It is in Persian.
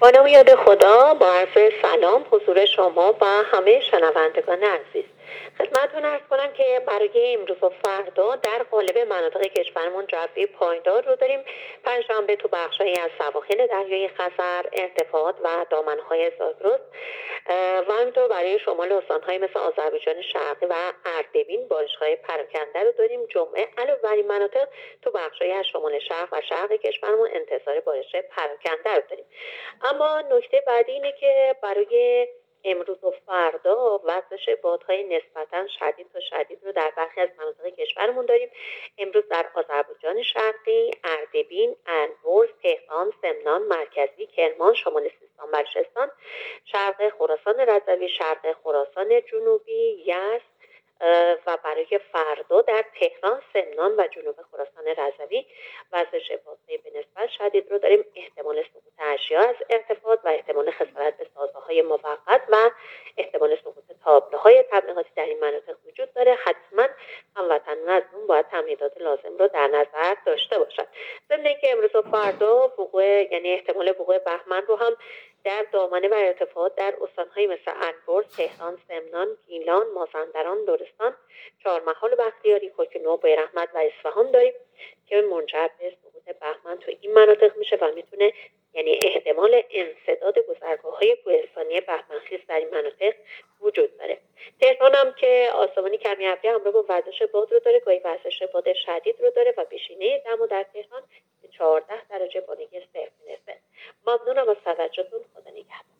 با نام یاد خدا، با عرض سلام حضور شما و همه شنوندگان عزیز. خدمتتون عرض کنم که برای امروز و فردا در قالب مناطق کشورمون جوی پایدار رو داریم. پنجشنبه تو بخشایی از سواحل دریای خزر، ارتفاعات و دامنهای زاگرس و همینطور برای شمال استان‌های مثل آذربایجان شرقی و اردبیل بارش‌های پراکنده رو داریم. جمعه علاوه بر این مناطق تو بخشایی از شمال شرق و شرق کشورمون انتظار بارش پراکنده رو داریم. اما نکته بعدی اینه که برای امروز و فردا وزش بادهای نسبتا شدید تا شدید رو در برخی از مناطق کشورمون داریم. امروز در آذربایجان شرقی، اردبیل، البرز، تهران، سمنان، مرکزی، کرمان، شمال سیستان، بلوچستان، شرق خراسان رضوی، شرق خراسان جنوبی، یزد و برای فردا در تهران، سمنان و جنوب خراسان رضوی وزش بادهای به نسبت شدید رو داریم. احتمال سقوط اشیاء از ارتفاعات و احتمال خسارت به سازه‌های موقت و احتمال سقوط تابلوهای تبلیغاتی در این مناطق وجود داره. حتما هموطنان از اون باید تمهیدات لازم رو در نظر داشته باشند. ضمن اینکه امروز و فردا یعنی احتمال وقوع بهمن رو هم در دامنه و ارتفاعات در استان‌های مثل البرز، تهران، سمنان، گیلان، مازندران، لرستان، چهارمحال، بختیاری، کوهگیلان، بویراحمد و اصفهان داریم که منجر به سقوط بهمن تو این مناطق میشه و میتونه یعنی احتمال انسداد گذرگاه‌های کوهستانی بهمنخیز در این مناطق وجود داره. تهران هم که آسمانی کمی ابری همراه با وزش باد رو داره، گاهی وزش باد شدید رو داره و بیشینه دما در تهران به 14 درجه با نگه صفر میرسه. ممنونم از توجهتون. خدا نگهدار.